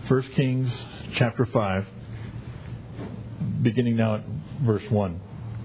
1 Kings chapter 5, beginning now at verse 1.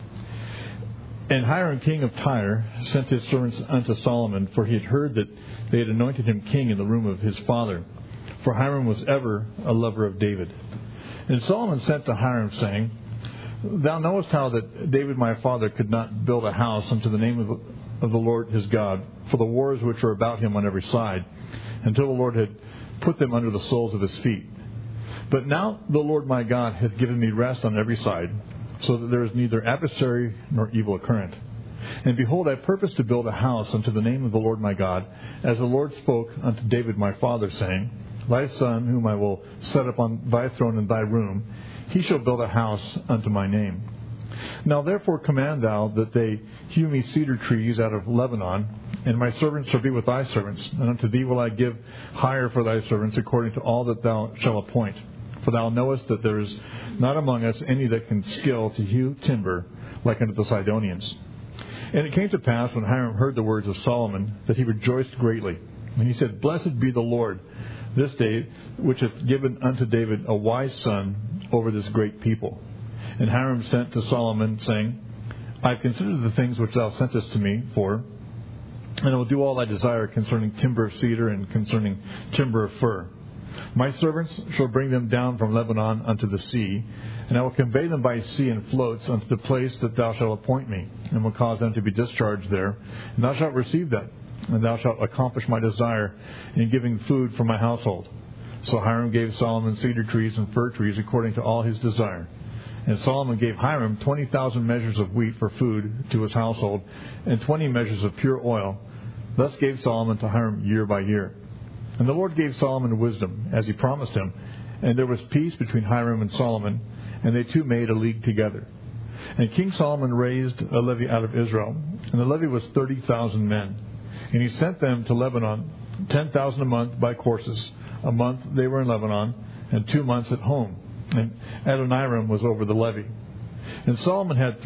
And Hiram, king of Tyre, sent his servants unto Solomon, for he had heard that they had anointed him king in the room of his father. For Hiram was ever a lover of David. And Solomon sent to Hiram, saying, Thou knowest how that David my father could not build a house unto the name of the Lord his God, for the wars which were about him on every side, until the Lord had put them under the soles of his feet. But now the Lord my God hath given me rest on every side, so that there is neither adversary nor evil occurrent. And behold, I purpose to build a house unto the name of the Lord my God, as the Lord spoke unto David my father, saying, Thy son, whom I will set upon thy throne in thy room, he shall build a house unto my name. Now therefore command thou that they hew me cedar trees out of Lebanon, and my servants shall be with thy servants, and unto thee will I give hire for thy servants according to all that thou shalt appoint. For thou knowest that there is not among us any that can skill to hew timber like unto the Sidonians. And it came to pass, when Hiram heard the words of Solomon, that he rejoiced greatly. And he said, Blessed be the Lord this day, which hath given unto David a wise son over this great people. And Hiram sent to Solomon, saying, I have considered the things which thou sentest to me for, and I will do all thy desire concerning timber of cedar and concerning timber of fir. My servants shall bring them down from Lebanon unto the sea, and I will convey them by sea in floats unto the place that thou shalt appoint me, and will cause them to be discharged there, and thou shalt receive them, and thou shalt accomplish my desire in giving food for my household. So Hiram gave Solomon cedar trees and fir trees according to all his desire. And Solomon gave Hiram 20,000 measures of wheat for food to his household, and 20 measures of pure oil. Thus gave Solomon to Hiram year by year. And the Lord gave Solomon wisdom, as he promised him, and there was peace between Hiram and Solomon, and they two made a league together. And King Solomon raised a levy out of Israel, and the levy was 30,000 men. And he sent them to Lebanon, 10,000 a month by courses. A month they were in Lebanon, and 2 months at home. And Adoniram was over the levy. And Solomon had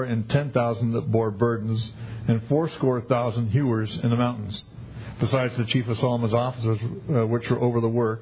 70,010 that bore burdens, and 80,000 hewers in the mountains. Besides the chief of Solomon's officers, which were over the work,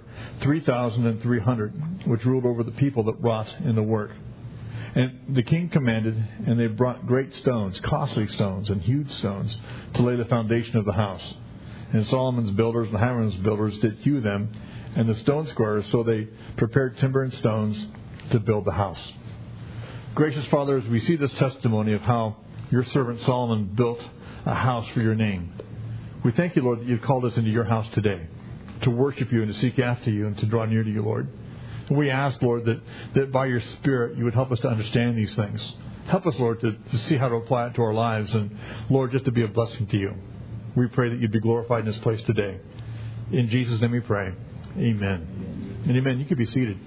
3,300, which ruled over the people that wrought in the work. And the king commanded, and they brought great stones, costly stones, and huge stones, to lay the foundation of the house. And Solomon's builders and Hiram's builders did hew them, and the stone squarers, so they prepared timber and stones to build the house. Gracious Father, as we see this testimony of how your servant Solomon built a house for your name, we thank you, Lord, that you've called us into your house today to worship you and to seek after you and to draw near to you, Lord. And we ask, Lord, that by your Spirit you would help us to understand these things. Help us, Lord, to see how to apply it to our lives and, Lord, just to be a blessing to you. We pray that you'd be glorified in this place today. In Jesus' name we pray. Amen. And amen. You can be seated.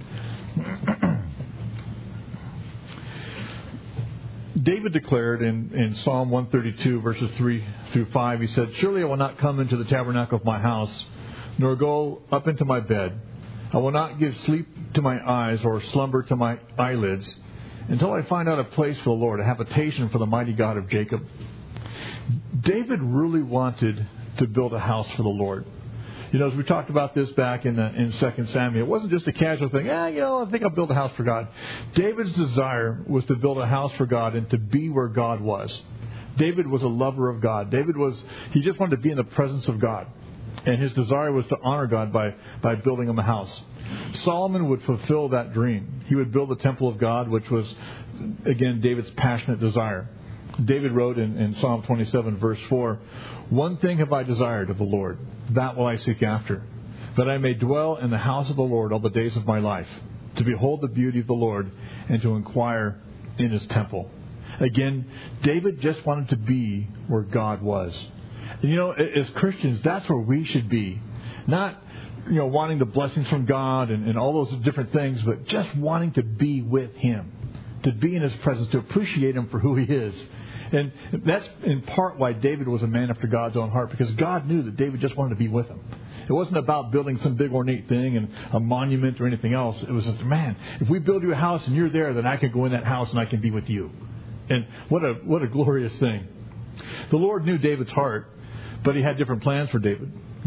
David declared in Psalm 132, verses 3 through 5, he said, Surely I will not come into the tabernacle of my house, nor go up into my bed. I will not give sleep to my eyes or slumber to my eyelids, until I find out a place for the Lord, a habitation for the mighty God of Jacob. David really wanted to build a house for the Lord. You know, as we talked about this back in 2 Samuel, it wasn't just a casual thing, I think I'll build a house for God. David's desire was to build a house for God and to be where God was. David was a lover of God. He just wanted to be in the presence of God. And his desire was to honor God by building him a house. Solomon would fulfill that dream. He would build the temple of God, which was, again, David's passionate desire. David wrote in Psalm 27, verse 4, One thing have I desired of the Lord, that will I seek after, that I may dwell in the house of the Lord all the days of my life, to behold the beauty of the Lord and to inquire in his temple. Again, David just wanted to be where God was. And, as Christians, that's where we should be. Not, wanting the blessings from God and all those different things, but just wanting to be with him, to be in his presence, to appreciate him for who he is. And that's in part why David was a man after God's own heart, because God knew that David just wanted to be with him. It wasn't about building some big ornate thing and a monument or anything else. It was just, man, if we build you a house and you're there, then I can go in that house and I can be with you. And what a glorious thing. The Lord knew David's heart, but he had different plans for David.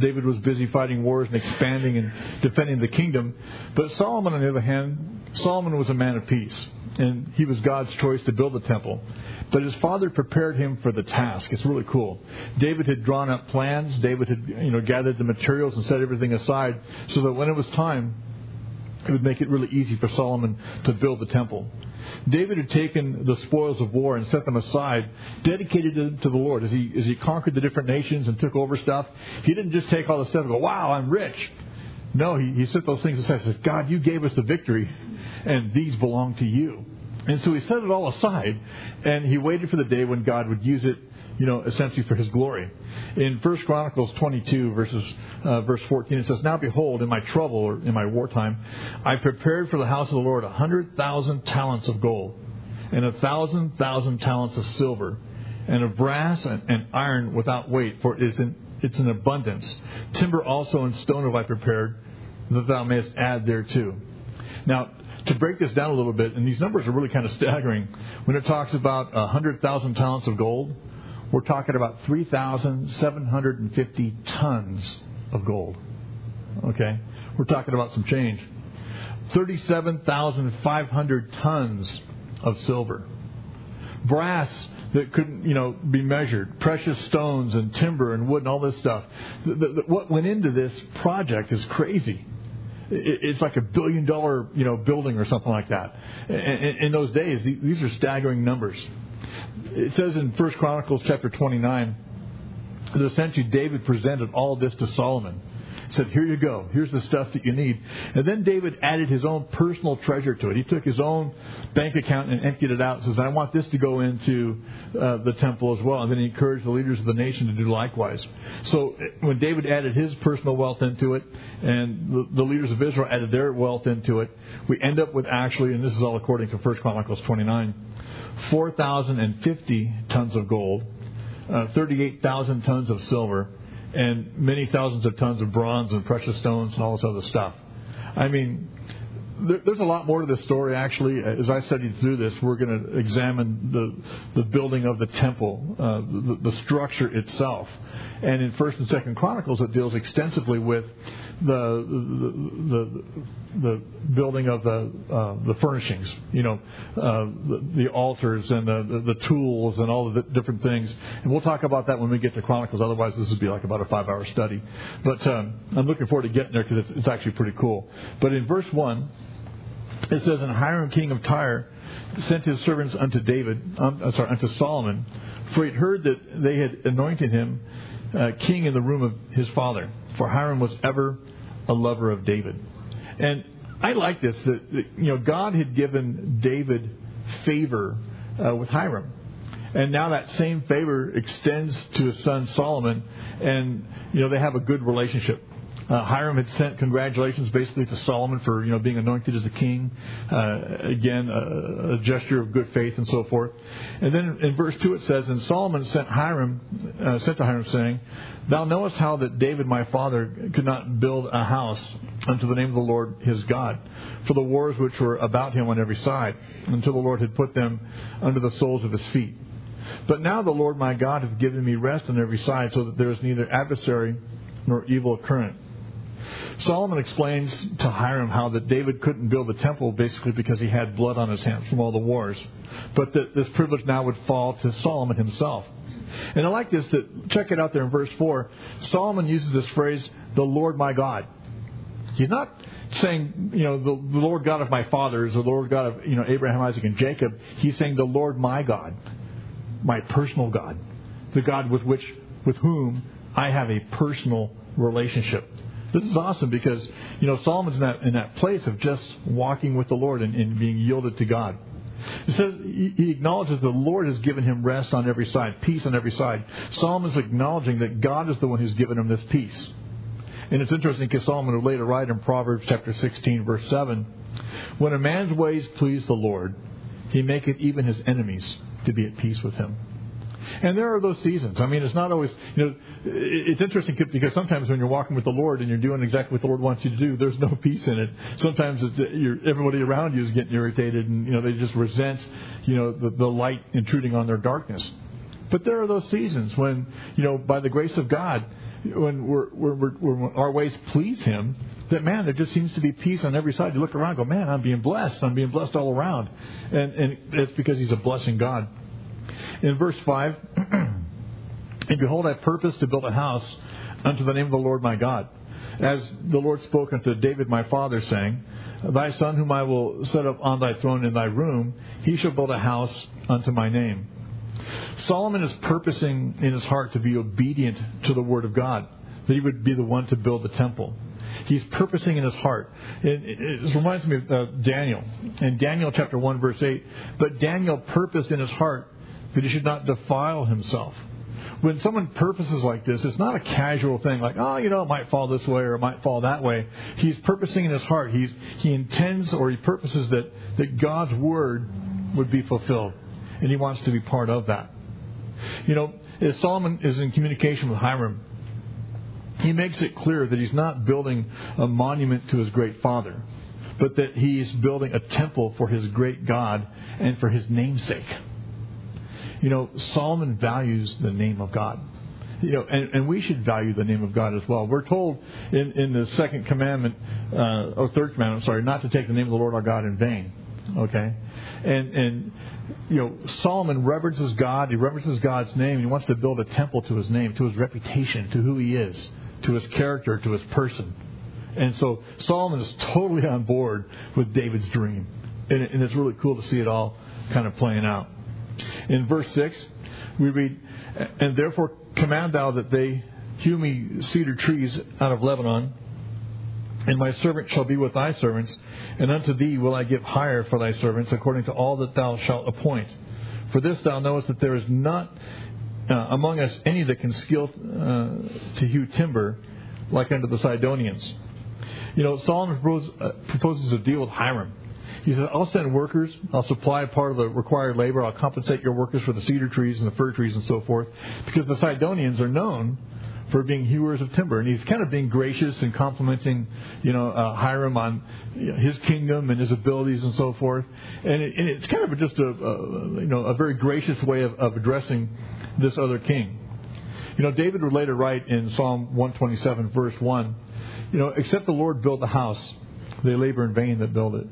David was busy fighting wars and expanding and defending the kingdom. But Solomon, on the other hand, Solomon was a man of peace. And he was God's choice to build the temple. But his father prepared him for the task. It's really cool. David had drawn up plans. David had gathered the materials and set everything aside so that when it was time, it would make it really easy for Solomon to build the temple. David had taken the spoils of war and set them aside, dedicated them to the Lord. As he conquered the different nations and took over stuff, he didn't just take all the stuff and go, wow, I'm rich. No, he set those things aside and said, God, you gave us the victory, and these belong to you. And so he set it all aside, and he waited for the day when God would use it, essentially for his glory. In 1 Chronicles 22, verse 14, it says, Now behold, in my trouble, or in my wartime, I prepared for the house of the Lord 100,000 talents of gold, and 1,000,000 talents of silver, and of brass and iron without weight, for it's in abundance. Timber also and stone have I prepared, that thou mayest add thereto. Now, to break this down a little bit, and these numbers are really kind of staggering, when it talks about 100,000 talents of gold, we're talking about 3,750 tons of gold. Okay? We're talking about some change. 37,500 tons of silver. Brass that couldn't, be measured. Precious stones and timber and wood and all this stuff. What went into this project is crazy. It's like $1 billion, building or something like that. In those days, these are staggering numbers. It says in 1 Chronicles chapter 29 that essentially David presented all this to Solomon. He said, here you go. Here's the stuff that you need. And then David added his own personal treasure to it. He took his own bank account and emptied it out and says, I want this to go into the temple as well. And then he encouraged the leaders of the nation to do likewise. So when David added his personal wealth into it and the leaders of Israel added their wealth into it, we end up with actually, and this is all according to 1 Chronicles 29, 4,050 tons of gold, 38,000 tons of silver, and many thousands of tons of bronze and precious stones and all this other stuff. I mean, there's a lot more to this story, actually. As I studied through this, we're going to examine the building of the temple, the structure itself. And in 1st and 2nd Chronicles, it deals extensively with the building of the furnishings, the altars and the tools and all of the different things. And we'll talk about that when we get to Chronicles. Otherwise, this would be like about a 5-hour study. But I'm looking forward to getting there because it's actually pretty cool. But in verse 1, it says, And Hiram king of Tyre sent his servants unto Solomon, for he had heard that they had anointed him king in the room of his father. For Hiram was ever a lover of David. And I like this, that God had given David favor with Hiram. And now that same favor extends to his son Solomon, and they have a good relationship. Hiram had sent congratulations basically to Solomon for being anointed as the king. Again, a gesture of good faith and so forth. And then in verse 2 it says, And Solomon sent to Hiram, saying, Thou knowest how that David my father could not build a house unto the name of the Lord his God, for the wars which were about him on every side, until the Lord had put them under the soles of his feet. But now the Lord my God hath given me rest on every side, so that there is neither adversary nor evil occurrent. Solomon explains to Hiram how that David couldn't build the temple basically because he had blood on his hands from all the wars, but that this privilege now would fall to Solomon himself. And I like this, check it out there in verse 4. Solomon uses this phrase, the Lord my God. He's not saying, the Lord God of my fathers, or the Lord God of, Abraham, Isaac, and Jacob. He's saying the Lord my God, my personal God, the God with whom I have a personal relationship. This is awesome because, Solomon's in that place of just walking with the Lord and being yielded to God. It says he acknowledges the Lord has given him rest on every side, peace on every side. Solomon's acknowledging that God is the one who's given him this peace. And it's interesting because Solomon would later write in Proverbs chapter 16, verse 7, When a man's ways please the Lord, he maketh even his enemies to be at peace with him. And there are those seasons. I mean, it's not always, it's interesting because sometimes when you're walking with the Lord and you're doing exactly what the Lord wants you to do, there's no peace in it. Sometimes everybody around you is getting irritated and, they just resent, the light intruding on their darkness. But there are those seasons when, by the grace of God, when our ways please Him, that, man, there just seems to be peace on every side. You look around and go, man, I'm being blessed. I'm being blessed all around. And it's because He's a blessing God. In verse 5, and behold, I purpose to build a house unto the name of the Lord my God. As the Lord spoke unto David my father, saying, Thy son whom I will set up on thy throne in thy room, he shall build a house unto my name. Solomon is purposing in his heart to be obedient to the word of God, that he would be the one to build the temple. He's purposing in his heart. It reminds me of Daniel. In Daniel chapter 1, verse 8, but Daniel purposed in his heart that he should not defile himself. When someone purposes like this, it's not a casual thing like, it might fall this way or it might fall that way. He's purposing in his heart. He intends or he purposes that God's word would be fulfilled. And he wants to be part of that. As Solomon is in communication with Hiram, he makes it clear that he's not building a monument to his great father, but that he's building a temple for his great God and for His namesake. Solomon values the name of God. And we should value the name of God as well. We're told in the second commandment, or third commandment, not to take the name of the Lord our God in vain. Okay? And Solomon reverences God. He reverences God's name. He wants to build a temple to His name, to His reputation, to who He is, to His character, to His person. And so Solomon is totally on board with David's dream. And it's really cool to see it all kind of playing out. In verse 6, we read, And therefore command thou that they hew me cedar trees out of Lebanon, and my servant shall be with thy servants, and unto thee will I give hire for thy servants, according to all that thou shalt appoint. For this thou knowest that there is not among us any that can skill to hew timber like unto the Sidonians. Solomon proposes a deal with Hiram. He says, I'll send workers, I'll supply part of the required labor, I'll compensate your workers for the cedar trees and the fir trees and so forth, because the Sidonians are known for being hewers of timber. And he's kind of being gracious and complimenting, Hiram on his kingdom and his abilities and so forth. And it's kind of just a very gracious way of addressing this other king. David would later write in Psalm 127, verse 1, except the Lord build the house, they labor in vain that build it.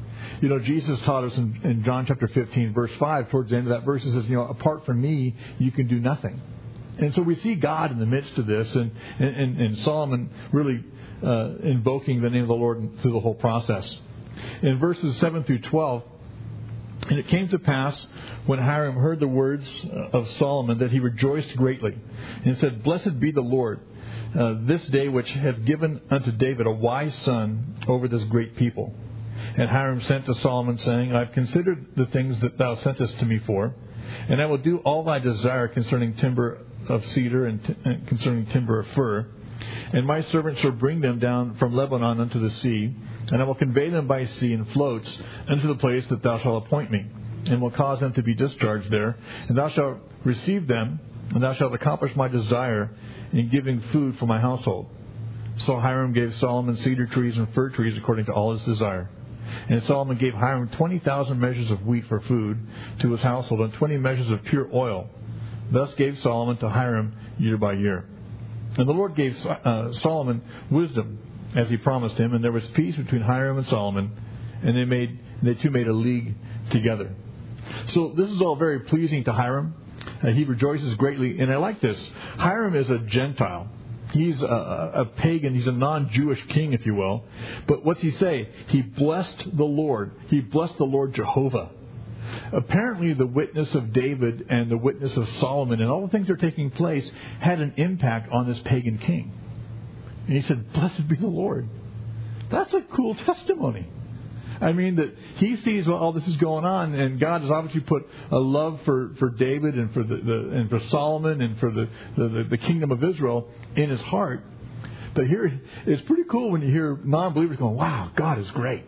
Jesus taught us in John chapter 15, verse 5, towards the end of that verse, it says, apart from me, you can do nothing. And so we see God in the midst of this, and Solomon really invoking the name of the Lord through the whole process. In verses 7 through 12, and it came to pass, when Hiram heard the words of Solomon, that he rejoiced greatly, and said, Blessed be the Lord, this day which hath given unto David a wise son over this great people. And Hiram sent to Solomon, saying, I have considered the things that thou sentest to me for, and I will do all thy desire concerning timber of cedar and concerning timber of fir. And my servants shall bring them down from Lebanon unto the sea, and I will convey them by sea in floats unto the place that thou shalt appoint me, and will cause them to be discharged there. And thou shalt receive them, and thou shalt accomplish my desire in giving food for my household. So Hiram gave Solomon cedar trees and fir trees according to all his desire. And Solomon gave Hiram 20,000 measures of wheat for food to his household, and 20 measures of pure oil. Thus gave Solomon to Hiram year by year. And the Lord gave Solomon wisdom, as he promised him, and there was peace between Hiram and Solomon, and they two made a league together. So this is all very pleasing to Hiram. He rejoices greatly, and I like this. Hiram is a Gentile. He's a pagan. He's a non-Jewish king, if you will. But what's he say? He blessed the Lord. He blessed the Lord Jehovah. Apparently, the witness of David and the witness of Solomon and all the things that are taking place had an impact on this pagan king. And he said, Blessed be the Lord. That's a cool testimony. I mean, that he sees what all this is going on, and God has obviously put a love for David and for Solomon and for the kingdom of Israel in his heart. But here, it's pretty cool when you hear non-believers going, "Wow, God is great,"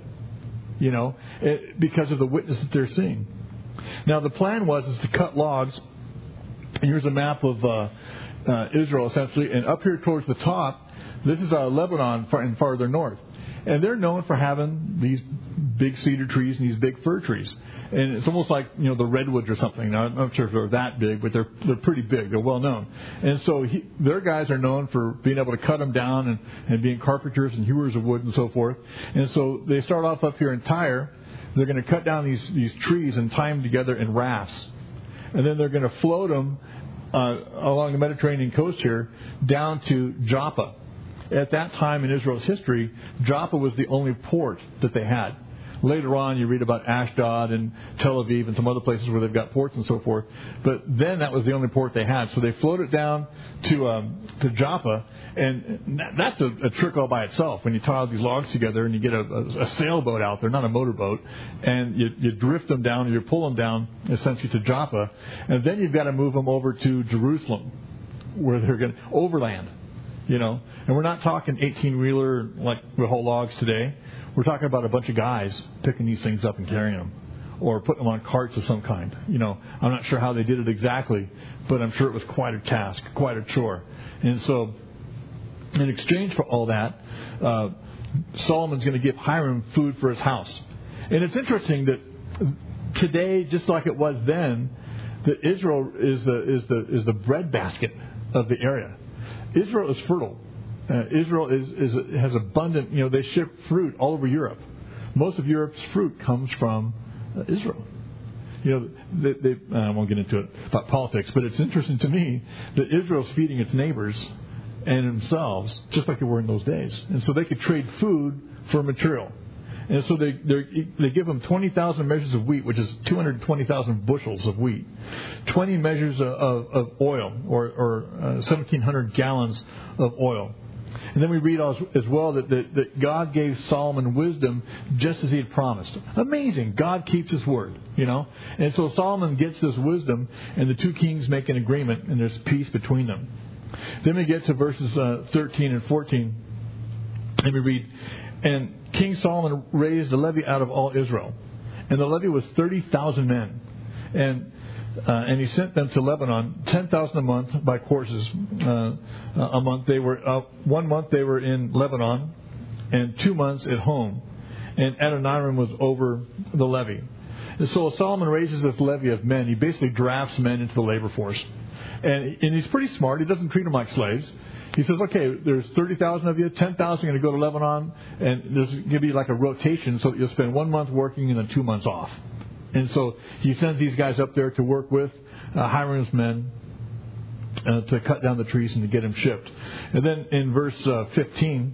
because of the witness that they're seeing. Now, the plan is to cut logs. And here's a map of Israel, essentially, and up here towards the top, this is Lebanon and farther north. And they're known for having these big cedar trees and these big fir trees. And it's almost like, the redwoods or something. Now, I'm not sure if they're that big, but they're pretty big. They're well known. And so their guys are known for being able to cut them down and being carpenters and hewers of wood and so forth. And so they start off up here in Tyre. They're going to cut down these trees and tie them together in rafts. And then they're going to float them along the Mediterranean coast here down to Joppa. At that time in Israel's history, Joppa was the only port that they had. Later on, you read about Ashdod and Tel Aviv and some other places where they've got ports and so forth. But then that was the only port they had. So they floated down to Joppa, and that's a trick all by itself. When you tie all these logs together and you get a sailboat out there, not a motorboat, and you drift them down or you pull them down essentially to Joppa, and then you've got to move them over to Jerusalem, where they're going to overland. And we're not talking 18-wheeler like the whole logs today. We're talking about a bunch of guys picking these things up and carrying them, or putting them on carts of some kind. I'm not sure how they did it exactly, but I'm sure it was quite a task, quite a chore. And so, in exchange for all that, Solomon's going to give Hiram food for his house. And it's interesting that today, just like it was then, that Israel is the breadbasket of the area. Israel is fertile. Israel has abundant, they ship fruit all over Europe. Most of Europe's fruit comes from Israel. I won't get into it about politics, but it's interesting to me that Israel's feeding its neighbors and themselves just like they were in those days. And so they could trade food for material. And so they give them 20,000 measures of wheat, which is 220,000 bushels of wheat, 20 measures of oil, or 1,700 gallons of oil. And then we read as well that God gave Solomon wisdom just as he had promised. Amazing. God keeps his word, And so Solomon gets this wisdom, and the two kings make an agreement, and there's peace between them. Then we get to verses 13 and 14, and we read, "And King Solomon raised a levy out of all Israel, and the levy was 30,000 men. And he sent them to Lebanon, 10,000 a month by courses. A month they were 1 month they were in Lebanon, and 2 months at home. And Adoniram was over the levy. And so Solomon raises this levy of men. He basically drafts men into the labor force, and he's pretty smart. He doesn't treat them like slaves. He says, okay, there's 30,000 of you, 10,000 are going to go to Lebanon, and there's going to be like a rotation, so that you'll spend 1 month working and then 2 months off. And so he sends these guys up there to work with Hiram's men to cut down the trees and to get them shipped. And then in verse 15,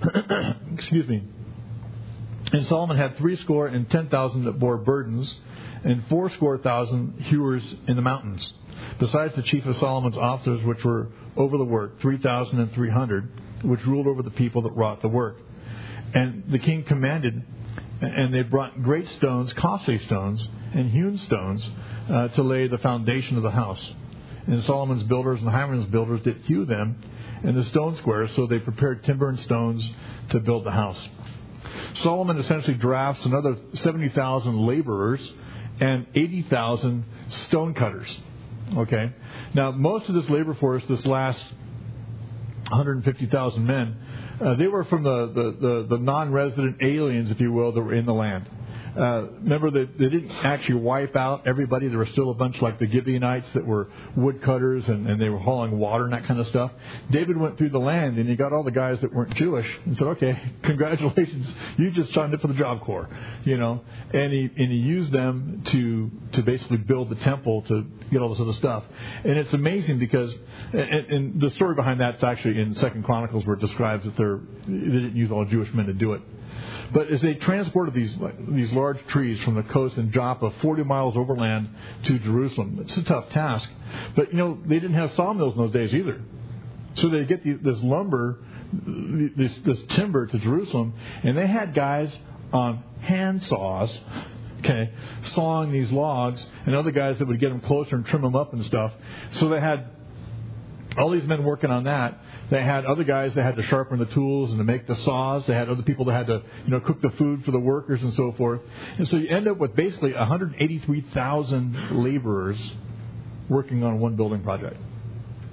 and Solomon had 70,000 that bore burdens, and 80,000 hewers in the mountains, besides the chief of Solomon's officers, which were over the work, 3,300, which ruled over the people that wrought the work. And the king commanded, and they brought great stones, costly stones, and hewn stones to lay the foundation of the house. And Solomon's builders and Hiram's builders did hew them in the stone squares, so they prepared timber and stones to build the house. Solomon essentially drafts another 70,000 laborers and 80,000 stone cutters. Okay. Now, most of this labor force, this last 150,000 men, they were from the non-resident aliens, if you will, that were in the land. Remember, they didn't actually wipe out everybody. There were still a bunch like the Gibeonites that were woodcutters, and they were hauling water and that kind of stuff. David went through the land, and he got all the guys that weren't Jewish and said, okay, congratulations, you just signed up for the Job Corps, And he used them to basically build the temple, to get all this other stuff. And it's amazing because, and the story behind that's actually in 2 Chronicles, where it describes that they didn't use all Jewish men to do it. But as they transported these large trees from the coast in Joppa, 40 miles overland to Jerusalem, it's a tough task. But, they didn't have sawmills in those days either. So they get this lumber, this timber to Jerusalem, and they had guys on hand saws, sawing these logs, and other guys that would get them closer and trim them up and stuff. So they had all these men working on that. They had other guys that had to sharpen the tools and to make the saws. They had other people that had to, cook the food for the workers and so forth. And so you end up with basically 183,000 laborers working on one building project.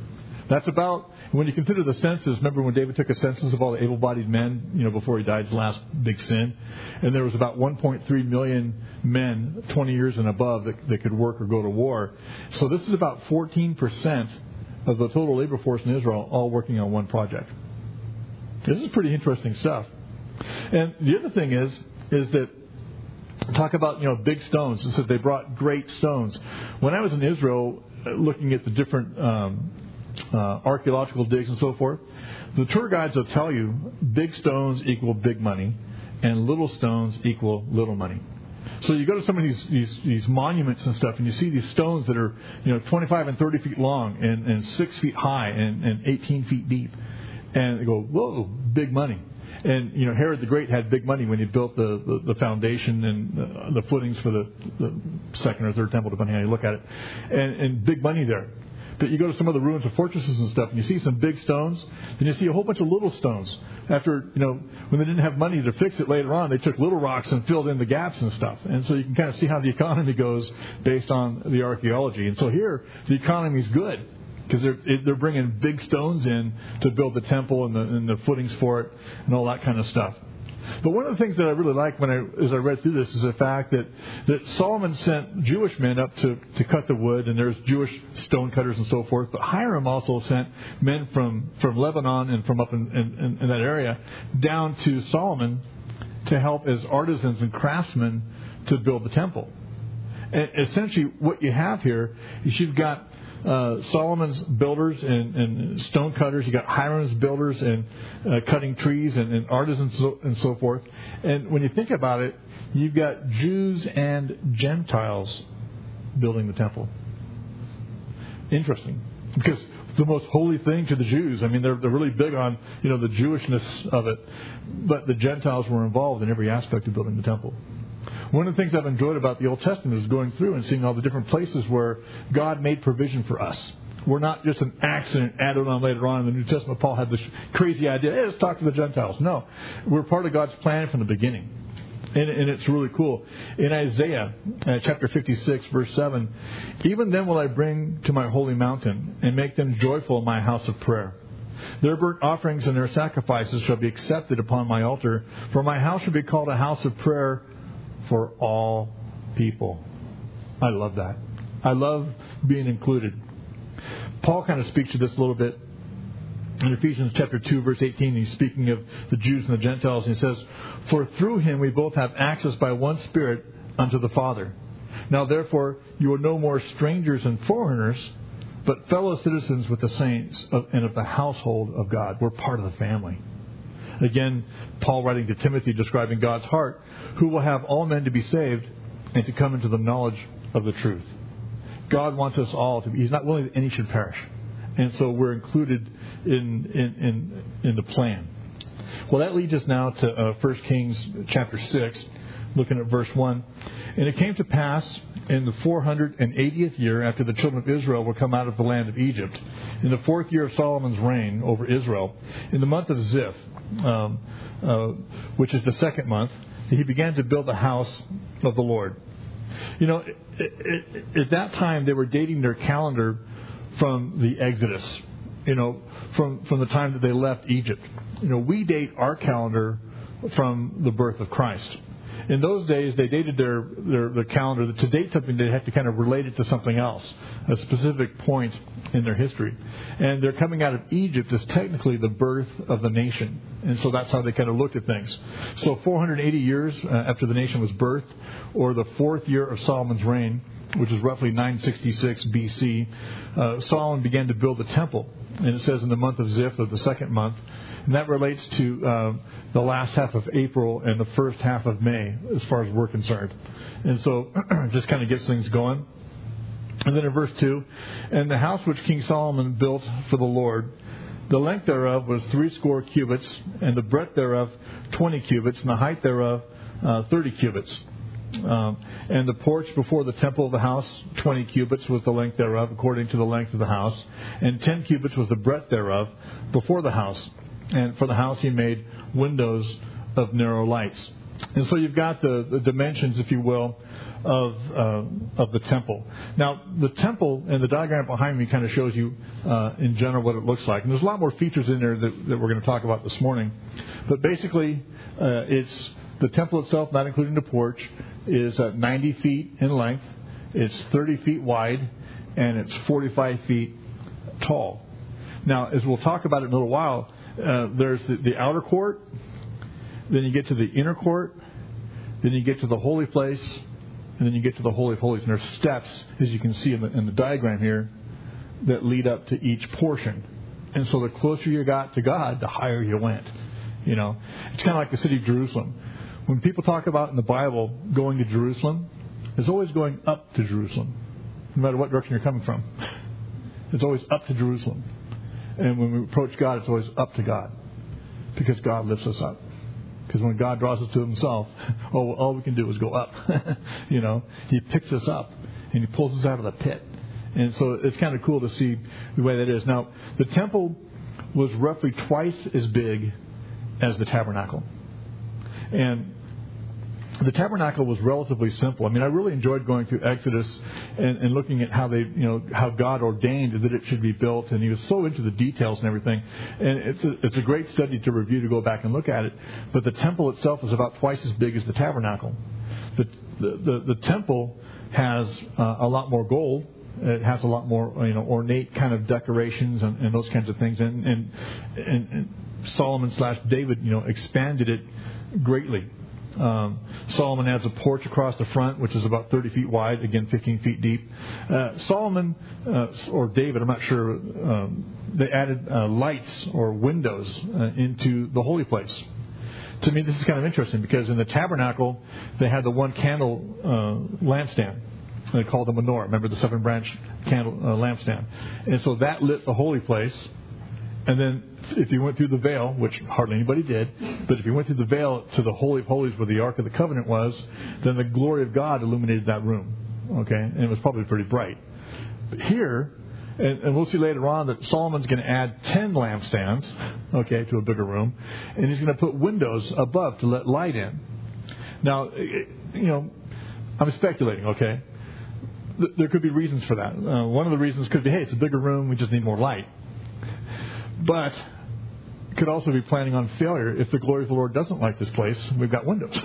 That's about, when you consider the census, remember when David took a census of all the able-bodied men, before he died, his last big sin, and there was about 1.3 million men, 20 years and above, that could work or go to war. So this is about 14% of the total labor force in Israel all working on one project. This is pretty interesting stuff. And the other thing is that, talk about, big stones. It said they brought great stones. When I was in Israel looking at the different archaeological digs and so forth, the tour guides will tell you big stones equal big money and little stones equal little money. So you go to some of these monuments and stuff, and you see these stones that are 25 and 30 feet long and 6 feet high and 18 feet deep, and they go, whoa, big money. And Herod the Great had big money when he built the foundation and the footings for the second or third temple, depending on how you look at it, and big money there. But you go to some of the ruins of fortresses and stuff, and you see some big stones, then you see a whole bunch of little stones. After, when they didn't have money to fix it later on, they took little rocks and filled in the gaps and stuff. And so you can kind of see how the economy goes based on the archaeology. And so here, the economy's good, because they're bringing big stones in to build the temple and the footings for it and all that kind of stuff. But one of the things that I really like as I read through this is the fact that Solomon sent Jewish men up to cut the wood, and there's Jewish stone cutters and so forth. But Hiram also sent men from Lebanon and from up in that area down to Solomon to help as artisans and craftsmen to build the temple. And essentially what you have here is you've got Solomon's builders and stone cutters. You got Hiram's builders and cutting trees and artisans and so forth. And when you think about it, you've got Jews and Gentiles building the temple. Interesting, because the most holy thing to the Jews. I mean, they're really big on the Jewishness of it, but the Gentiles were involved in every aspect of building the temple. One of the things I've enjoyed about the Old Testament is going through and seeing all the different places where God made provision for us. We're not just an accident added on later on in the New Testament. Paul had this crazy idea, hey, let's talk to the Gentiles. No, we're part of God's plan from the beginning. And it's really cool. In Isaiah chapter 56, verse 7, even then will I bring to my holy mountain and make them joyful in my house of prayer. Their burnt offerings and their sacrifices shall be accepted upon my altar, for my house shall be called a house of prayer for all people. I love that. I love being included. Paul kind of speaks to this a little bit in Ephesians chapter 2, verse 18. He's speaking of the Jews and the Gentiles, and he says, for through him we both have access by one Spirit unto the Father. Now therefore you are no more strangers and foreigners, but fellow citizens with the saints and of the household of God. We're part of the family. Again, Paul writing to Timothy, describing God's heart, who will have all men to be saved and to come into the knowledge of the truth. God wants us all to be. He's not willing that any should perish. And so we're included in the plan. Well, that leads us now to 1 Kings chapter 6, looking at verse 1. And it came to pass in the 480th year after the children of Israel were come out of the land of Egypt, in the 4th year of Solomon's reign over Israel, in the month of Ziph, which is the second month, he began to build the house of the Lord. At that time they were dating their calendar from the Exodus, from the time that they left Egypt. We date our calendar from the birth of Christ. In those days, they dated their calendar. To date something, they had to kind of relate it to something else, a specific point in their history. And their coming out of Egypt is technically the birth of the nation. And so that's how they kind of looked at things. So 480 years after the nation was birthed, or the 4th year of Solomon's reign, which is roughly 966 B.C., Solomon began to build the temple. And it says in the month of Ziph, of the second month. And that relates to the last half of April and the first half of May, as far as we're concerned. And so just kind of gets things going. And then in verse 2, and the house which King Solomon built for the Lord, the length thereof was 80 cubits, and the breadth thereof 20 cubits, and the height thereof 30 cubits. And the porch before the temple of the house, 20 cubits was the length thereof, according to the length of the house. And 10 cubits was the breadth thereof before the house. And for the house he made windows of narrow lights. And so you've got the dimensions, if you will, of the temple. Now, the temple and the diagram behind me kind of shows you in general what it looks like. And there's a lot more features in there that we're going to talk about this morning. But basically, it's the temple itself, not including the porch, is 90 feet in length. It's 30 feet wide, and it's 45 feet tall. Now, as we'll talk about it in a little while, there's the outer court, then you get to the inner court, then you get to the holy place, and then you get to the Holy of Holies. And there's steps, as you can see in the diagram here, that lead up to each portion. And so the closer you got to God, the higher you went. You know, it's kind of like the city of Jerusalem. When people talk about in the Bible going to Jerusalem, it's always going up to Jerusalem, no matter what direction you're coming from. It's always up to Jerusalem. And when we approach God, it's always up to God, because God lifts us up. Because when God draws us to Himself, all we can do is go up. You know, He picks us up and He pulls us out of the pit. And so it's kind of cool to see the way that is. Now, the temple was roughly twice as big as the tabernacle. And the tabernacle was relatively simple. I mean, I really enjoyed going through Exodus and looking at how how God ordained that it should be built, and He was so into the details and everything. And it's a great study to review, to go back and look at it. But the temple itself is about twice as big as the tabernacle. The temple has a lot more gold. It has a lot more ornate kind of decorations and those kinds of things. And Solomon / David expanded it greatly. Solomon adds a porch across the front, which is about 30 feet wide, again 15 feet deep. Solomon or David, I'm not sure, they added lights or windows into the holy place. To me, this is kind of interesting, because in the tabernacle they had the one candle lampstand. They called the menorah. Remember the 7-branch candle lampstand, and so that lit the holy place. And then if you went through the veil, which hardly anybody did, but if you went through the veil to the Holy of Holies where the Ark of the Covenant was, then the glory of God illuminated that room. Okay? And it was probably pretty bright. But here, and we'll see later on that Solomon's going to add 10 lampstands, okay, to a bigger room, and he's going to put windows above to let light in. Now, I'm speculating, okay? There could be reasons for that. One of the reasons could be, hey, it's a bigger room, we just need more light. But could also be planning on failure. If the glory of the Lord doesn't like this place, we've got windows.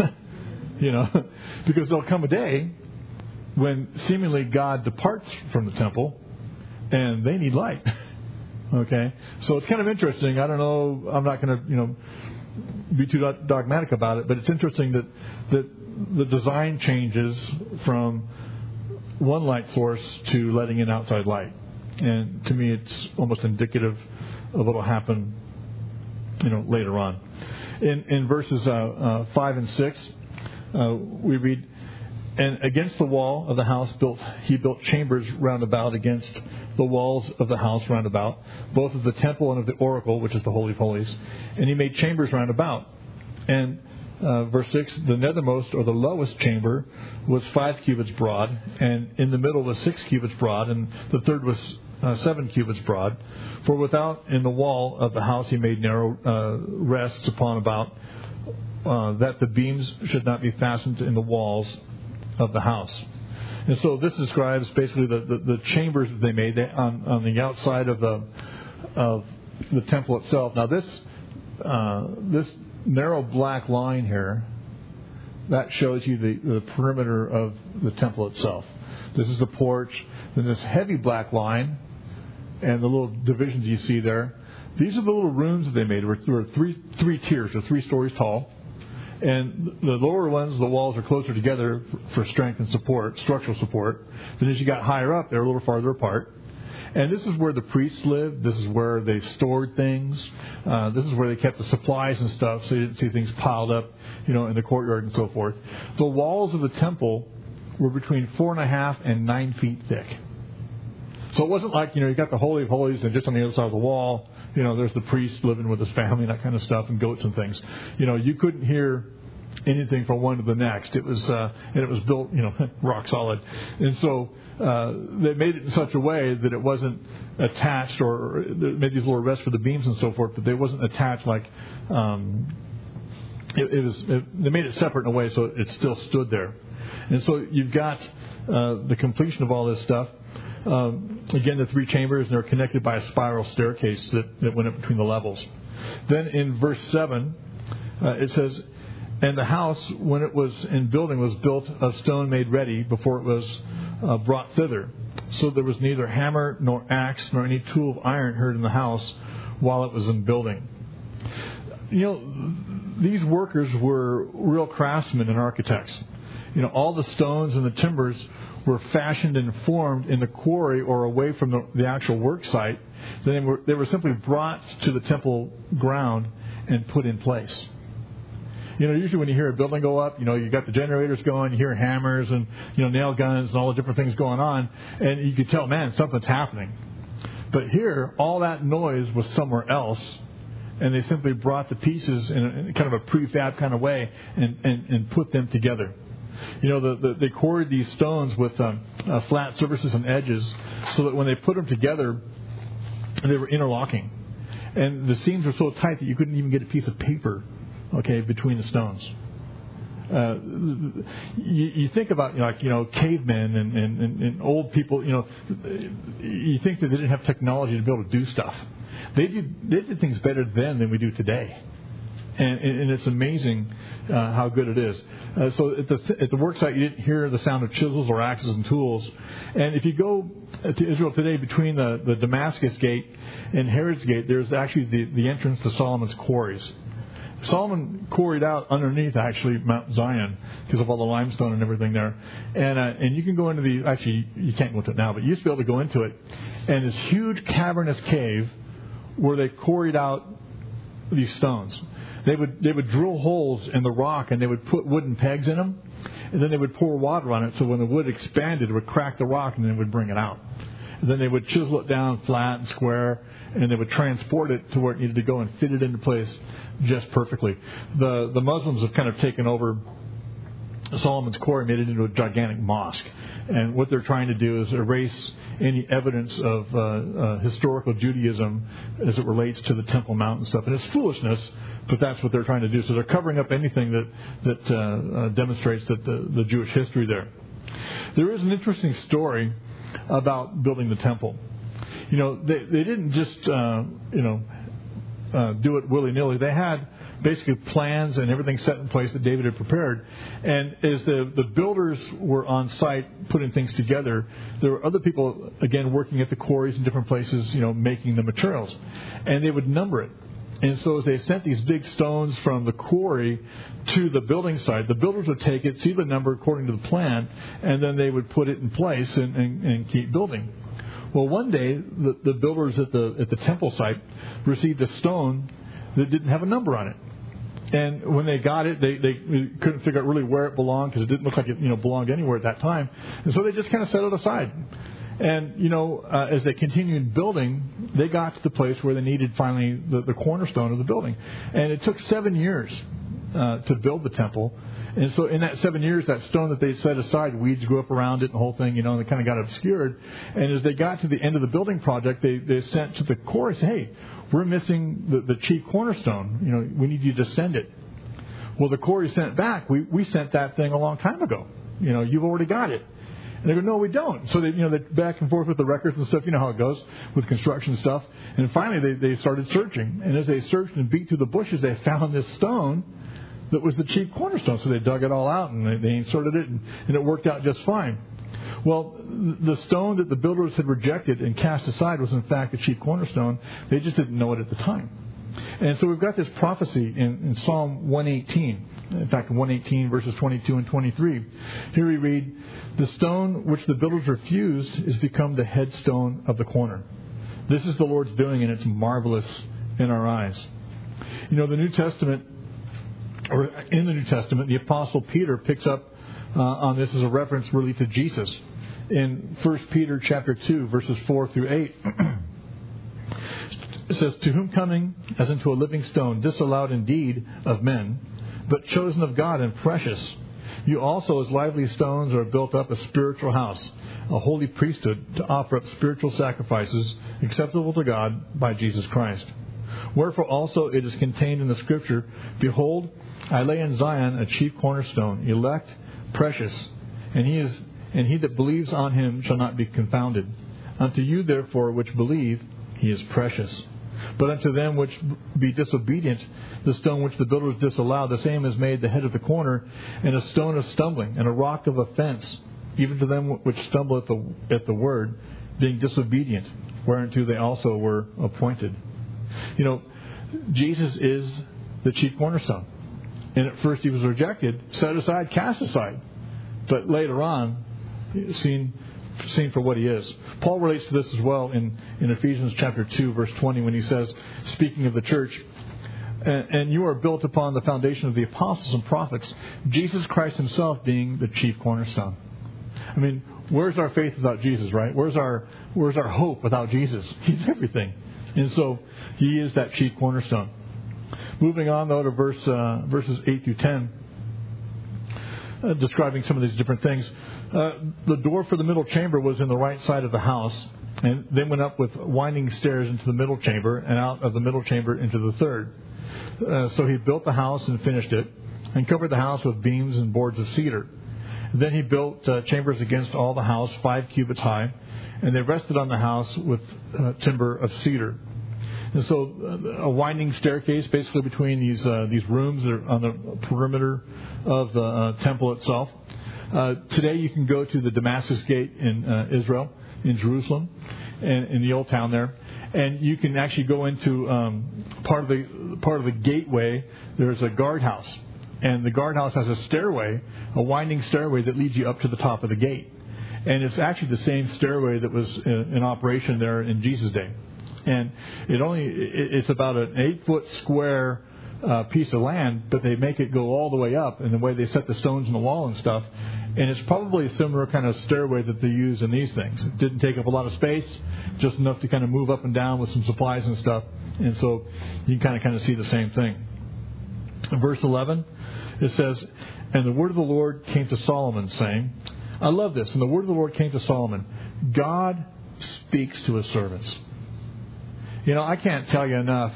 Because there'll come a day when seemingly God departs from the temple and they need light. Okay? So it's kind of interesting. I don't know, I'm not going to be too dogmatic about it, but it's interesting that the design changes from one light source to letting in outside light. And to me, it's almost indicative of what will happen, later on. In verses 5 and 6, we read, "And against the wall of the house he built chambers round about against the walls of the house round about, both of the temple and of the oracle, which is the Holy of Holies. And he made chambers round about. And verse 6, the nethermost or the lowest chamber was 5 cubits broad, and in the middle was 6 cubits broad, and the third was 7 cubits broad. For without in the wall of the house he made narrow rests upon about, that the beams should not be fastened in the walls of the house." And so this describes basically the chambers that they made on the outside of the temple itself. Now this narrow black line here, that shows you the perimeter of the temple itself. This is the porch. Then this heavy black line and the little divisions you see there, these are the little rooms that they made. There were three tiers, or 3 stories tall. And the lower ones, the walls are closer together for strength and support, structural support. Then as you got higher up, they're a little farther apart. And this is where the priests lived. This is where they stored things. This is where they kept the supplies and stuff, so you didn't see things piled up, in the courtyard and so forth. The walls of the temple were between 4.5 and 9 feet thick. So it wasn't like, you got the Holy of Holies and just on the other side of the wall, there's the priest living with his family and that kind of stuff, and goats and things. You couldn't hear anything from one to the next. It was built, rock solid. And so they made it in such a way that it wasn't attached, or they made these little rests for the beams and so forth, but they wasn't attached like they made it separate in a way so it still stood there. And so you've got the completion of all this stuff. Again, the 3 chambers, and they're connected by a spiral staircase that went up between the levels. Then in verse 7, it says, "And the house, when it was in building, was built of stone made ready before it was brought thither. So there was neither hammer nor axe nor any tool of iron heard in the house while it was in building." You know, these workers were real craftsmen and architects. You know, all the stones and the timbers were fashioned and formed in the quarry or away from the actual work site. Then they were simply brought to the temple ground and put in place. You know, usually when you hear a building go up, you know, you got the generators going, you hear hammers and, you know, nail guns and all the different things going on, and you could tell, man, something's happening. But here, all that noise was somewhere else, and they simply brought the pieces in kind of a prefab kind of way and put them together. You know, they quarried these stones with flat surfaces and edges so that when they put them together, they were interlocking. And the seams were so tight that you couldn't even get a piece of paper, okay, between the stones. You think about, cavemen and old people, you know, you think that they didn't have technology to be able to do stuff. They did things better then than we do today. And it's amazing how good it is. So at the work site, you didn't hear the sound of chisels or axes and tools. And if you go to Israel today, between the Damascus Gate and Herod's Gate, there's actually the entrance to Solomon's quarries. Solomon quarried out underneath, actually, Mount Zion because of all the limestone and everything there. And you can go into you can't go into it now, but you used to be able to go into it. And this huge cavernous cave where they quarried out these stones. They would drill holes in the rock, and they would put wooden pegs in them, and then they would pour water on it, so when the wood expanded, it would crack the rock, and then it would bring it out. And then they would chisel it down flat and square, and they would transport it to where it needed to go and fit it into place just perfectly. The Muslims have kind of taken over Solomon's quarry, made it into a gigantic mosque. And what they're trying to do is erase any evidence of historical Judaism as it relates to the Temple Mount and stuff. And it's foolishness, but that's what they're trying to do. So they're covering up anything that demonstrates that the Jewish history there. There is an interesting story about building the temple. You know, they didn't just do it willy-nilly. They had basically plans and everything set in place that David had prepared. And as the builders were on site putting things together, there were other people, again, working at the quarries in different places, you know, making the materials. And they would number it. And so as they sent these big stones from the quarry to the building site, the builders would take it, see the number according to the plan, and then they would put it in place and keep building. Well, one day, the builders at the temple site received a stone that didn't have a number on it. And when they got it, they couldn't figure out really where it belonged because it didn't look like it belonged anywhere at that time. And so they just kind of set it aside. And, as they continued building, they got to the place where they needed finally the cornerstone of the building. And it took 7 years to build the temple. And so in that 7 years, that stone that they set aside, weeds grew up around it and the whole thing, and it kind of got obscured. And as they got to the end of the building project, they sent to the quarry, hey, we're missing the chief cornerstone. We need you to send it. Well, the quarry sent back, we sent that thing a long time ago. You've already got it. And they go, no, we don't. So they're back and forth with the records and stuff. You know how it goes with construction stuff. And finally, they started searching. And as they searched and beat through the bushes, they found this stone that was the chief cornerstone. So they dug it all out and they inserted it, and it worked out just fine. Well, the stone that the builders had rejected and cast aside was in fact the chief cornerstone. They just didn't know it at the time. And so we've got this prophecy in Psalm 118. In fact, 118 verses 22 and 23. Here we read, "The stone which the builders refused is become the headstone of the corner. This is the Lord's doing, and it's marvelous in our eyes." In the New Testament, the Apostle Peter picks up on this as a reference really to Jesus. In 1 Peter chapter 2, verses 4 through 8, it says, "To whom coming as into a living stone, disallowed indeed of men, but chosen of God and precious, you also as lively stones are built up a spiritual house, a holy priesthood, to offer up spiritual sacrifices acceptable to God by Jesus Christ. Wherefore also it is contained in the Scripture, Behold, I lay in Zion a chief cornerstone, elect, precious, and he that believes on him shall not be confounded. Unto you therefore which believe, he is precious. But unto them which be disobedient, the stone which the builders disallowed, the same is made the head of the corner, and a stone of stumbling, and a rock of offense, even to them which stumble at the word, being disobedient, whereunto they also were appointed. You know, Jesus is the chief cornerstone. And at first he was rejected, set aside, cast aside. But later on, seen for what he is. Paul relates to this as well in Ephesians chapter 2, verse 20, when he says, speaking of the church, and you are built upon the foundation of the apostles and prophets, Jesus Christ himself being the chief cornerstone. I mean, where's our faith without Jesus, right? Where's our hope without Jesus? He's everything. And so he is that chief cornerstone. Moving on, though, to verses 8 through 10, describing some of these different things. The door for the middle chamber was in the right side of the house, and then went up with winding stairs into the middle chamber, and out of the middle chamber into the third. So he built the house and finished it, and covered the house with beams and boards of cedar. Then he built chambers against all the house, 5 cubits high, and they rested on the house with timber of cedar. And so a winding staircase basically between these rooms that are on the perimeter of the temple itself. Today you can go to the Damascus Gate in Israel, in Jerusalem, and in the old town there, and you can actually go into part of the gateway. There's a guardhouse, and the guardhouse has a stairway, a winding stairway that leads you up to the top of the gate, and it's actually the same stairway that was in operation there in Jesus' day. And it's about an 8-foot square piece of land, but they make it go all the way up, and the way they set the stones in the wall and stuff. And it's probably a similar kind of stairway that they use in these things. It didn't take up a lot of space, just enough to kind of move up and down with some supplies and stuff. And so you can kind of see the same thing. In verse 11, it says, And the word of the Lord came to Solomon, saying, I love this. And the word of the Lord came to Solomon, God speaks to his servants. You know, I can't tell you enough,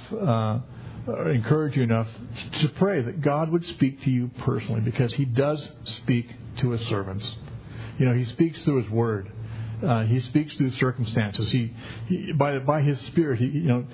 or encourage you enough to pray that God would speak to you personally, because he does speak to his servants. You know, he speaks through his word. He speaks through circumstances. He by his Spirit. In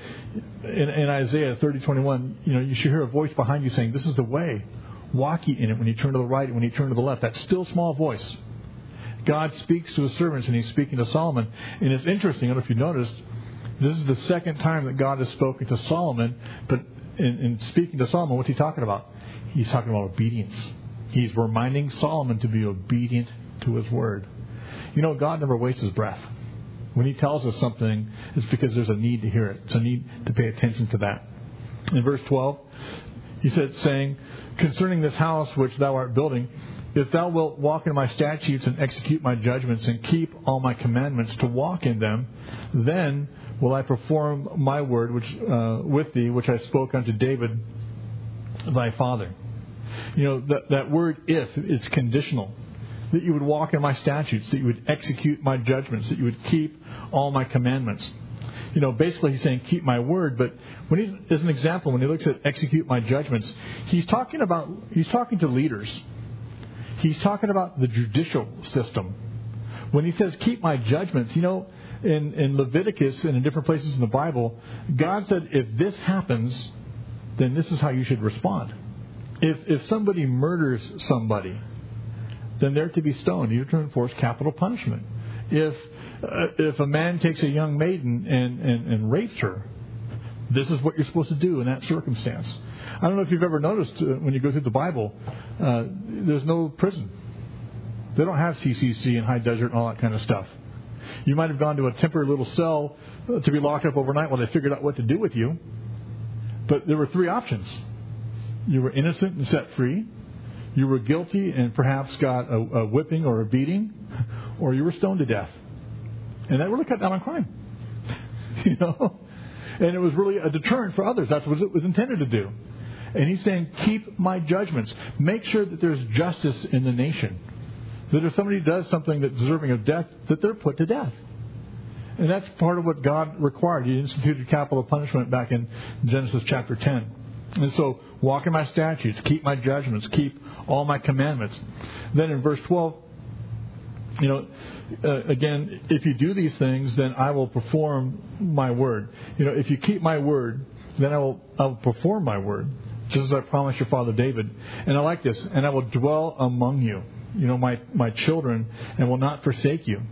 Isaiah 30:21, you should hear a voice behind you saying, "This is the way. Walk ye in it." When you turn to the right and when you turn to the left, that still small voice. God speaks to his servants, and he's speaking to Solomon. And it's interesting. I don't know if you noticed, this is the second time that God has spoken to Solomon. But in speaking to Solomon, what's he talking about? He's talking about obedience. He's reminding Solomon to be obedient to his word. You know, God never wastes his breath. When he tells us something, it's because there's a need to hear it. It's a need to pay attention to that. In verse 12, he said, saying, Concerning this house which thou art building, if thou wilt walk in my statutes and execute my judgments and keep all my commandments to walk in them, then will I perform my word which with thee, which I spoke unto David thy father. You know, that word if, it's conditional. That you would walk in my statutes, that you would execute my judgments, that you would keep all my commandments. You know, basically he's saying keep my word, but as an example, when he looks at execute my judgments, he's talking to leaders. He's talking about the judicial system. When he says keep my judgments, you know, in Leviticus and in different places in the Bible, God said if this happens, then this is how you should respond. If somebody murders somebody, then they're to be stoned. You're to enforce capital punishment. If a man takes a young maiden and rapes her, this is what you're supposed to do in that circumstance. I don't know if you've ever noticed when you go through the Bible, there's no prison. They don't have CCC and high desert and all that kind of stuff. You might have gone to a temporary little cell to be locked up overnight while they figured out what to do with you. But there were 3 options. You were innocent and set free. You were guilty and perhaps got a whipping or a beating, or you were stoned to death. And that really cut down on crime. You know? And it was really a deterrent for others. That's what it was intended to do. And he's saying, keep my judgments. Make sure that there's justice in the nation. That if somebody does something that's deserving of death, that they're put to death. And that's part of what God required. He instituted capital punishment back in Genesis chapter 10. And so, walk in my statutes, keep my judgments, keep all my commandments. Then in verse 12, again, if you do these things, then I will perform my word. If you keep my word, then I will perform my word, just as I promised your father David. And I like this, and I will dwell among you, my children, and will not forsake you.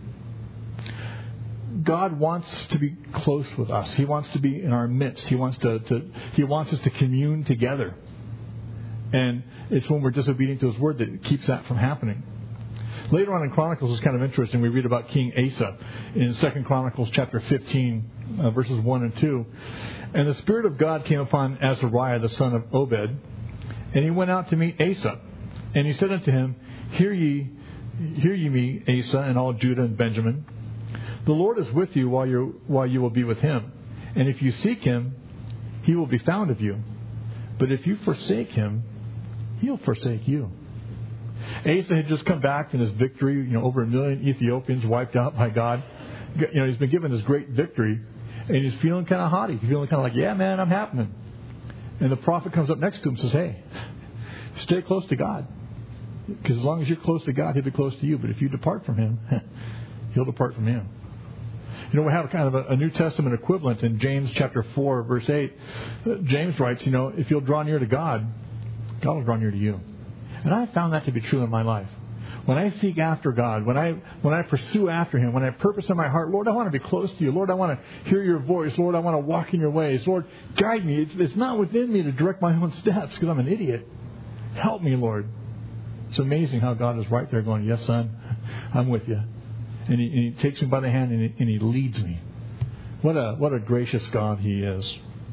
God wants to be close with us. He wants to be in our midst. He wants us to commune together. And it's when we're disobedient to His word that it keeps that from happening. Later on in Chronicles, it's kind of interesting. We read about King Asa in 2 Chronicles chapter 15, verses 1 and 2. And the Spirit of God came upon Azariah, the son of Obed, and he went out to meet Asa. And he said unto him, Hear ye me, Asa, and all Judah and Benjamin. The Lord is with you while you will be with Him. And if you seek Him, He will be found of you. But if you forsake Him, He'll forsake you. Asa had just come back from his victory, over 1 million Ethiopians wiped out by God. He's been given this great victory, and he's feeling kind of haughty. He's feeling kind of like, yeah, man, I'm happening. And the prophet comes up next to him and says, hey, stay close to God. Because as long as you're close to God, He'll be close to you. But if you depart from Him, He'll depart from you. We have kind of a New Testament equivalent in James chapter 4, verse 8. James writes, if you'll draw near to God, God will draw near to you. And I found that to be true in my life. When I seek after God, when I pursue after Him, when I purpose in my heart, Lord, I want to be close to you. Lord, I want to hear your voice. Lord, I want to walk in your ways. Lord, guide me. It's not within me to direct my own steps because I'm an idiot. Help me, Lord. It's amazing how God is right there going, yes, son, I'm with you. And he takes me by the hand and He leads me. What a gracious God He is.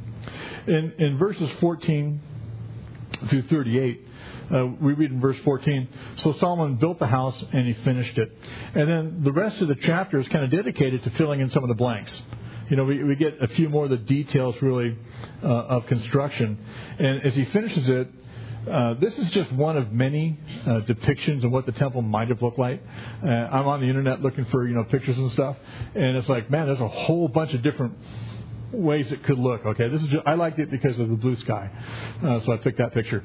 In verses 14 through 38, we read in verse 14, so Solomon built the house and he finished it. And then the rest of the chapter is kind of dedicated to filling in some of the blanks. We get a few more of the details really of construction. And as he finishes it, this is just one of many depictions of what the temple might have looked like. I'm on the internet looking for pictures and stuff, and it's like, man, there's a whole bunch of different ways it could look. Okay, I liked it because of the blue sky, so I picked that picture.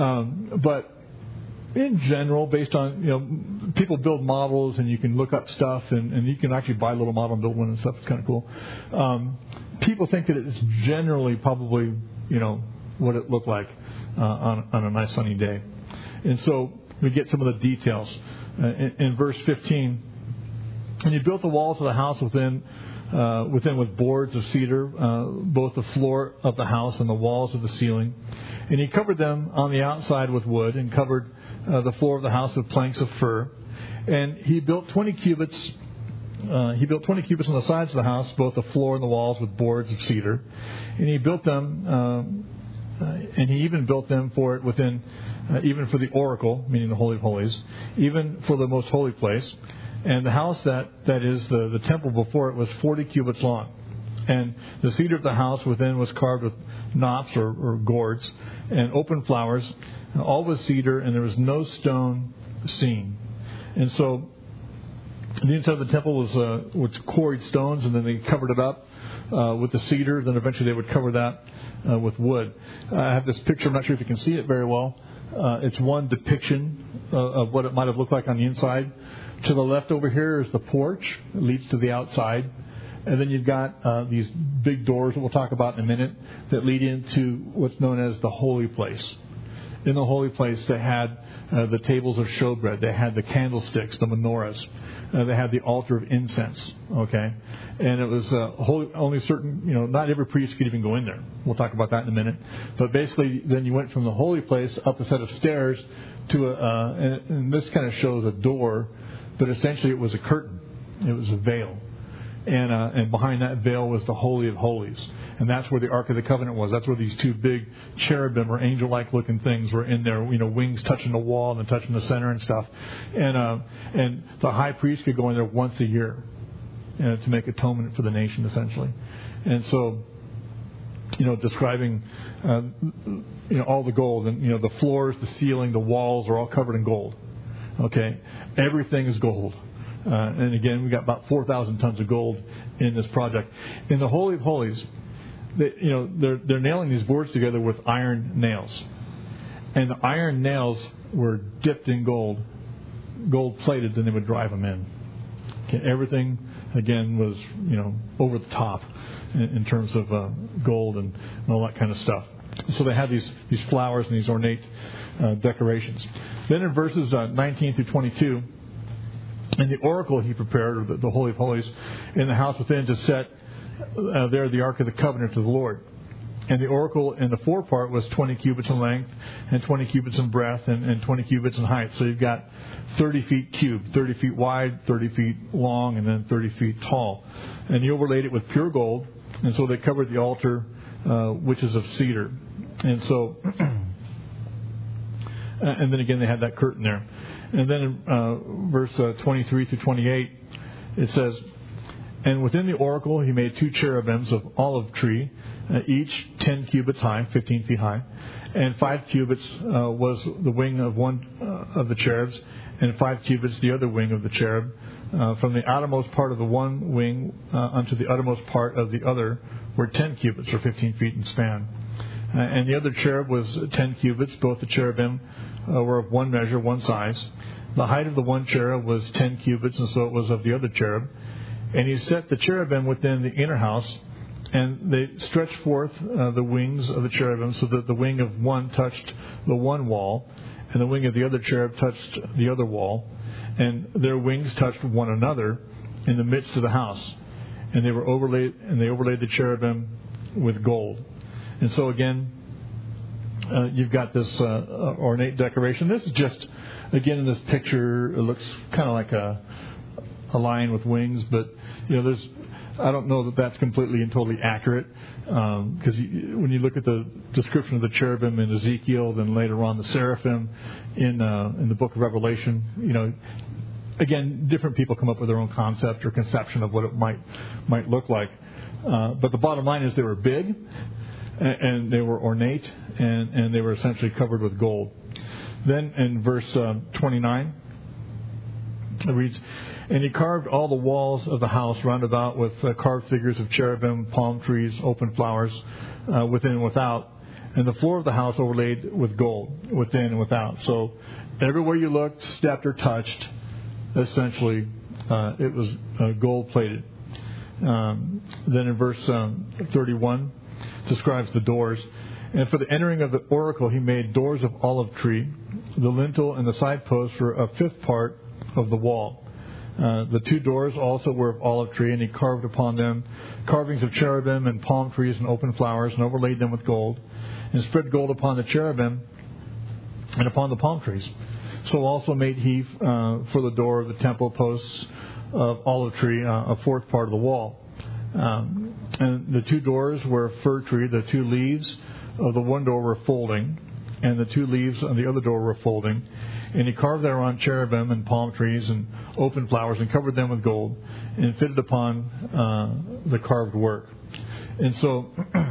But in general, based on people build models, and you can look up stuff, and you can actually buy a little model and build one and stuff. It's kind of cool. People think that it's generally probably what it looked like on a nice sunny day. And so we get some of the details. In verse 15, and you built the walls of the house within with boards of cedar, both the floor of the house and the walls of the ceiling. And he covered them on the outside with wood, and covered the floor of the house with planks of fir. And he built 20 cubits. He built 20 cubits on the sides of the house, both the floor and the walls with boards of cedar. And he built them. And he even built them for it within, even for the oracle, meaning the Holy of Holies, even for the most holy place. And the house that is the temple before it was 40 cubits long. And the cedar of the house within was carved with knops or gourds and open flowers. All was cedar, and there was no stone seen. And so the inside of the temple was quarried stones, and then they covered it up with the cedar. Then eventually they would cover that with wood. I have this picture. I'm not sure if you can see it very well. It's one depiction of what it might have looked like on the inside. To the left over here is the porch. It leads to the outside. And then you've got these big doors that we'll talk about in a minute that lead into what's known as the holy place. In the holy place, they had the tables of showbread. They had the candlesticks, the menorahs. They had the altar of incense. Okay, and it was only certain. Not every priest could even go in there. We'll talk about that in a minute. But basically, then you went from the holy place up a set of stairs to and this kind of shows a door, but essentially it was a curtain. It was a veil. And behind that veil was the Holy of Holies. And that's where the Ark of the Covenant was. That's where these two big cherubim or angel-like looking things were in there, wings touching the wall and then touching the center and stuff. And the high priest could go in there once a year to make atonement for the nation, essentially. And so, describing, all the gold. And, the floors, the ceiling, the walls are all covered in gold. Okay? Everything is gold. And again, we got about 4,000 tons of gold in this project. In the Holy of Holies, they're nailing these boards together with iron nails. And the iron nails were dipped in gold plated, then they would drive them in. Okay, everything, again, was, over the top in terms of gold and all that kind of stuff. So they had these flowers and these ornate decorations. Then in verses 19 through 22, in the oracle he prepared, or the Holy of Holies, in the house within to set there the Ark of the Covenant of the Lord. And the oracle in the forepart was 20 cubits in length and 20 cubits in breadth and 20 cubits in height. So you've got 30 feet cubed, 30 feet wide, 30 feet long, and then 30 feet tall. And he overlaid it with pure gold. And so they covered the altar, which is of cedar. And so, and then again, they had that curtain there. And then in verse 23 through 28, it says, "And within the oracle he made 2 cherubims of olive tree, each 10 cubits high, 15 feet high, and 5 cubits was the wing of one of the cherubs, and 5 cubits the other wing of the cherub. From the outermost part of the one wing unto the uttermost part of the other were 10 cubits, or 15 feet in span. And the other cherub was 10 cubits. Both the cherubim were of one measure, one size. The height of the one cherub was 10 cubits, and so it was of the other cherub. And he set the cherubim within the inner house, and they stretched forth the wings of the cherubim, so that the wing of one touched the one wall, and the wing of the other cherub touched the other wall, and their wings touched one another in the midst of the house. And they overlaid the cherubim with gold." And so again, you've got this ornate decoration. This is just, again, in this picture, it looks kind of like a lion with wings, but I don't know that that's completely and totally accurate, because when you look at the description of the cherubim in Ezekiel, then later on the seraphim in the book of Revelation, again, different people come up with their own concept or conception of what it might look like. But the bottom line is they were big, and they were ornate, and they were essentially covered with gold. Then in verse 29, it reads, "And he carved all the walls of the house round about with carved figures of cherubim, palm trees, open flowers, within and without. And the floor of the house overlaid with gold, within and without." So everywhere you looked, stepped, or touched, essentially, it was gold-plated. Then in verse 31, describes the doors. "And for the entering of the oracle he made doors of olive tree. The lintel and the side posts were a fifth part of the wall. The 2 doors also were of olive tree, and he carved upon them carvings of cherubim and palm trees and open flowers, and overlaid them with gold, and spread gold upon the cherubim and upon the palm trees. So also made he for the door of the temple posts of olive tree, a 4th part of the wall. And the 2 doors were fir tree. The 2 leaves of the one door were folding, and the 2 leaves on the other door were folding. And he carved thereon cherubim and palm trees and open flowers, and covered them with gold, and fitted upon the carved work." And so,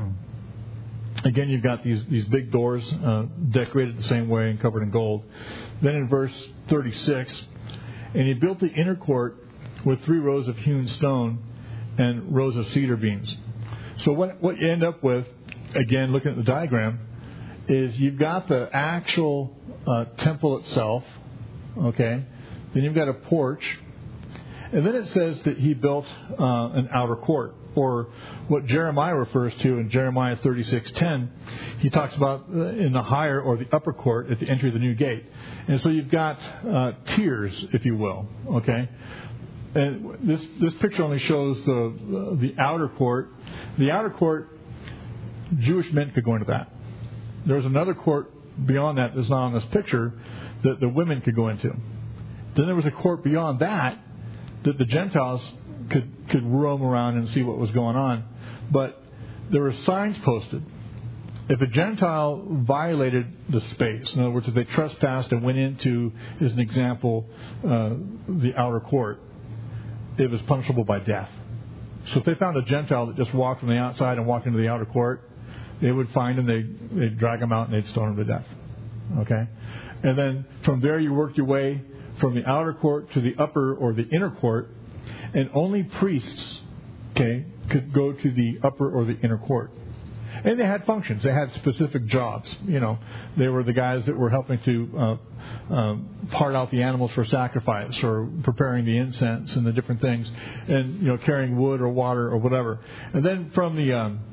again, you've got these big doors decorated the same way and covered in gold. Then in verse 36, "And he built the inner court with 3 rows of hewn stone and rows of cedar beams." So what you end up with, again, looking at the diagram, is you've got the actual temple itself, okay? Then you've got a porch. And then it says that he built an outer court, or what Jeremiah refers to in Jeremiah 36:10. He talks about in the higher or the upper court at the entry of the new gate. And so you've got tiers, if you will, okay? And this picture only shows the outer court. The outer court, Jewish men could go into that. There's another court beyond that that's not on this picture that the women could go into. Then there was a court beyond that the Gentiles could roam around and see what was going on. But there were signs posted. If a Gentile violated the space, in other words, if they trespassed and went into, as an example, the outer court, it was punishable by death. So if they found a Gentile that just walked from the outside and walked into the outer court, they would find him, they'd drag him out, and they'd stone him to death. Okay? And then from there you worked your way from the outer court to the upper or the inner court, and only priests, could go to the upper or the inner court. And they had functions. They had specific jobs. They were the guys that were helping to part out the animals for sacrifice, or preparing the incense and the different things, and carrying wood or water or whatever. And then from the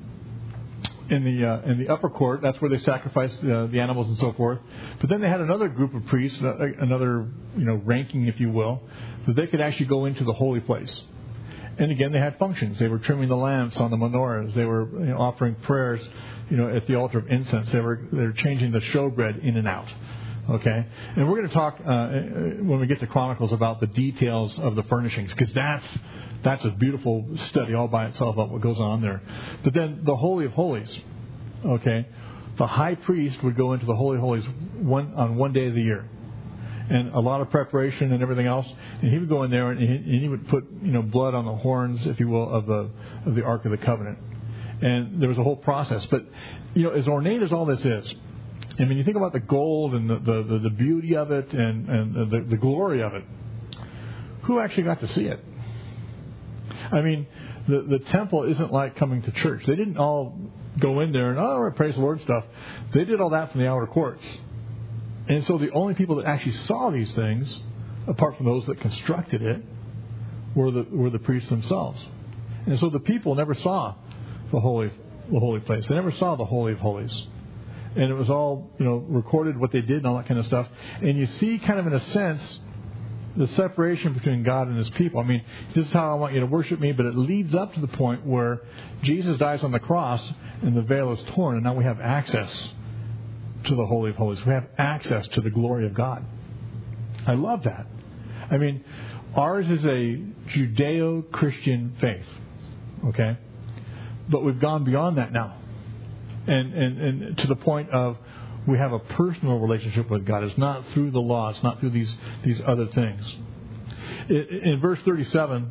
in the upper court, that's where they sacrificed the animals and so forth. But then they had another group of priests, another ranking, if you will, that they could actually go into the holy place. And again, they had functions. They were trimming the lamps on the menorahs. They were offering prayers, at the altar of incense. They were changing the showbread in and out. Okay, and we're going to talk when we get to Chronicles about the details of the furnishings, because that's a beautiful study all by itself about what goes on there. But then the Holy of Holies, the high priest would go into the Holy of Holies on one day of the year. And a lot of preparation and everything else. And he would go in there and he would put blood on the horns, if you will, of the Ark of the Covenant. And there was a whole process. But as ornate as all this is, I mean, you think about the gold and the beauty of it and the glory of it. Who actually got to see it? I mean, the temple isn't like coming to church. They didn't all go in there and praise the Lord stuff. They did all that from the outer courts. And so the only people that actually saw these things, apart from those that constructed it, were the priests themselves. And so the people never saw the holy place. They never saw the Holy of Holies. And it was all, recorded what they did and all that kind of stuff. And you see kind of in a sense the separation between God and His people. I mean, this is how I want you to worship me, but it leads up to the point where Jesus dies on the cross and the veil is torn, and now we have access to the Holy of Holies. We have access to the glory of God. I love that. I mean, ours is a Judeo-Christian faith, okay? But we've gone beyond that now. And to the point of we have a personal relationship with God. It's not through the law. It's not through these other things. In verses 37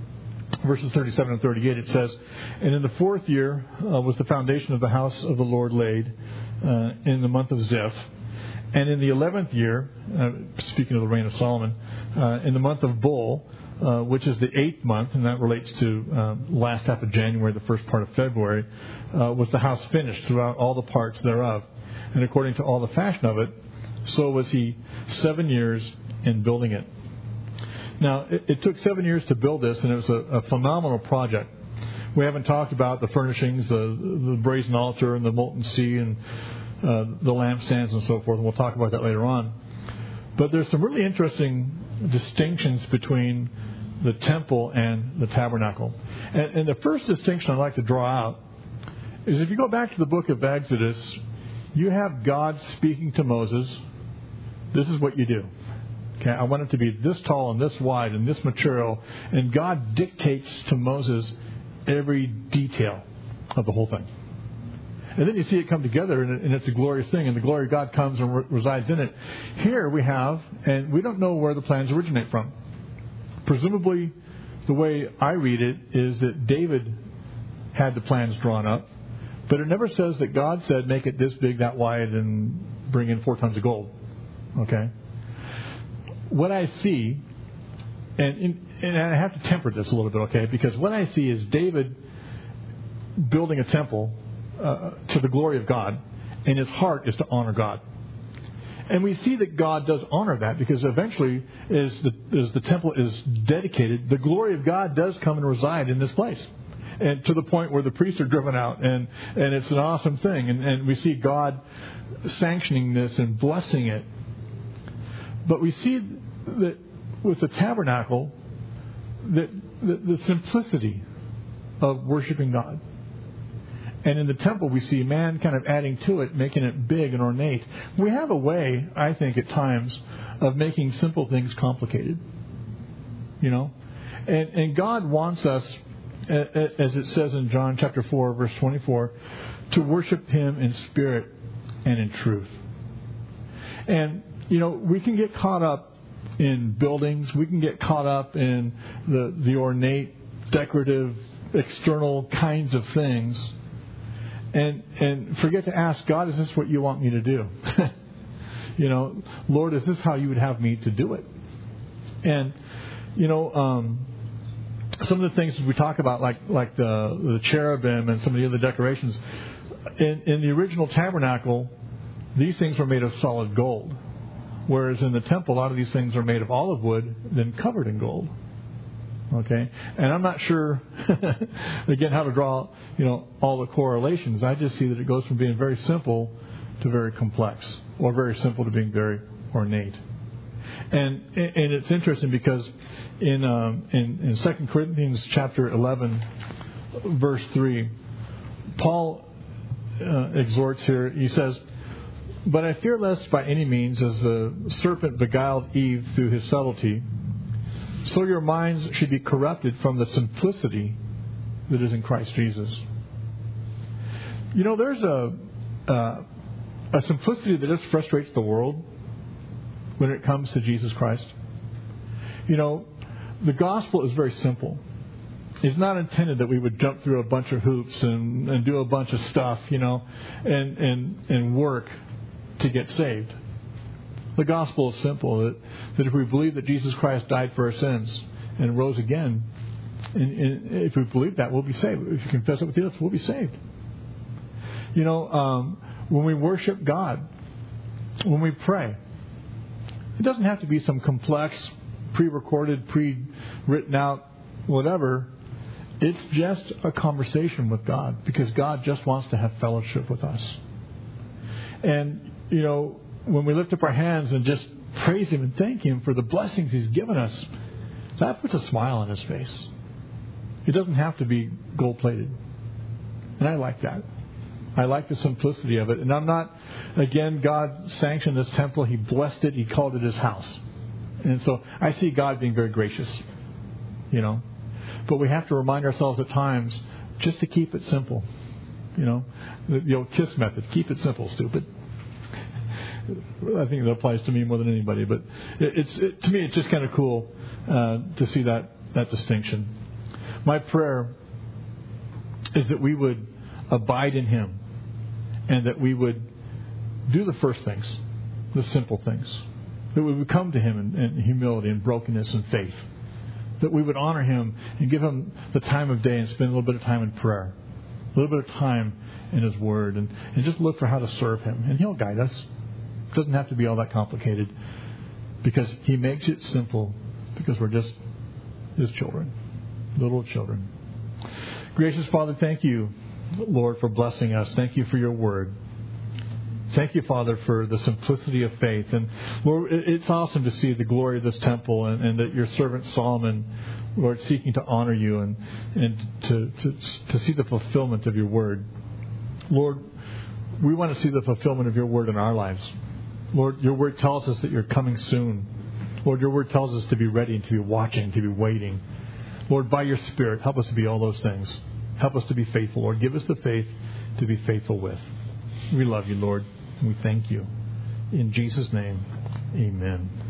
and 38, it says, "And in the 4th year was the foundation of the house of the Lord laid in the month of Ziph. And in the 11th year," speaking of the reign of Solomon, "in the month of Bul, which is the 8th month," and that relates to last half of January, the first part of February, "was the house finished throughout all the parts thereof. And according to all the fashion of it, so was he 7 years in building it." Now, it took 7 years to build this, and it was a phenomenal project. We haven't talked about the furnishings, the brazen altar and the molten sea and the lampstands and so forth, and we'll talk about that later on. But there's some really interesting distinctions between the temple and the tabernacle. And the first distinction I'd like to draw out is if you go back to the book of Exodus, you have God speaking to Moses. This is what you do. Okay, I want it to be this tall and this wide and this material. And God dictates to Moses every detail of the whole thing. And then you see it come together, and it's a glorious thing, and the glory of God comes and resides in it. Here we have, and we don't know where the plans originate from. Presumably, the way I read it is that David had the plans drawn up, but it never says that God said, make it this big, that wide, and bring in 4 tons of gold. Okay? What I see, and I have to temper this a little bit, okay? Because what I see is David building a temple to the glory of God, and his heart is to honor God. And we see that God does honor that, because eventually, as the temple is dedicated, the glory of God does come and reside in this place. And to the point where the priests are driven out, and it's an awesome thing. And we see God sanctioning this and blessing it. But we see that with the tabernacle, that the simplicity of worshiping God. And in the temple, we see man kind of adding to it, making it big and ornate. We have a way, I think, at times, of making simple things complicated. And God wants us, as it says in John chapter 4, verse 24, to worship Him in spirit and in truth. And, we can get caught up in buildings. We can get caught up in the ornate, decorative, external kinds of things. And forget to ask God, is this what you want me to do? Lord, is this how you would have me to do it? And, some of the things we talk about, like the cherubim and some of the other decorations, in the original tabernacle, these things were made of solid gold. Whereas in the temple, a lot of these things are made of olive wood, then covered in gold. Okay? And I'm not sure, again, how to draw, all the correlations. I just see that it goes from being very simple to very complex, or very simple to being very ornate. And it's interesting because in 2 Corinthians chapter 11, verse 3, Paul exhorts here. He says, "But I fear lest by any means, as the serpent beguiled Eve through his subtlety, so your minds should be corrupted from the simplicity that is in Christ Jesus." There's a simplicity that just frustrates the world when it comes to Jesus Christ. The gospel is very simple. It's not intended that we would jump through a bunch of hoops and do a bunch of stuff, and work to get saved. The gospel is simple, that if we believe that Jesus Christ died for our sins and rose again, and if we believe that, we'll be saved. If you confess it with your lips, we'll be saved. When we worship God, when we pray, it doesn't have to be some complex, pre-recorded, pre-written out, whatever. It's just a conversation with God, because God just wants to have fellowship with us. And, when we lift up our hands and just praise Him and thank Him for the blessings He's given us, that puts a smile on His face. It doesn't have to be gold-plated. And I like that. I like the simplicity of it. And I'm not, again, God sanctioned this temple. He blessed it. He called it His house. And so I see God being very gracious, But we have to remind ourselves at times just to keep it simple. The old KISS method. Keep it simple, stupid. I think that applies to me more than anybody. But to me, it's just kind of cool to see that distinction. My prayer is that we would abide in Him, and that we would do the first things, the simple things. That we would come to Him in humility and brokenness and faith. That we would honor Him and give Him the time of day and spend a little bit of time in prayer. A little bit of time in His Word. And just look for how to serve Him. And He'll guide us. It doesn't have to be all that complicated. Because He makes it simple. Because we're just His children. Little children. Gracious Father, thank You, Lord, for blessing us. Thank You for Your Word. Thank You, Father, for the simplicity of faith. And Lord, it's awesome to see the glory of this temple, and that Your servant Solomon, Lord, seeking to honor You and to see the fulfillment of Your Word. Lord, we want to see the fulfillment of Your Word in our lives. Lord, Your Word tells us that You're coming soon. Lord, Your Word tells us to be ready and to be watching, to be waiting. Lord, by Your Spirit, help us to be all those things. Help us to be faithful, Lord. Give us the faith to be faithful with. We love You, Lord. We thank You. In Jesus' name, amen.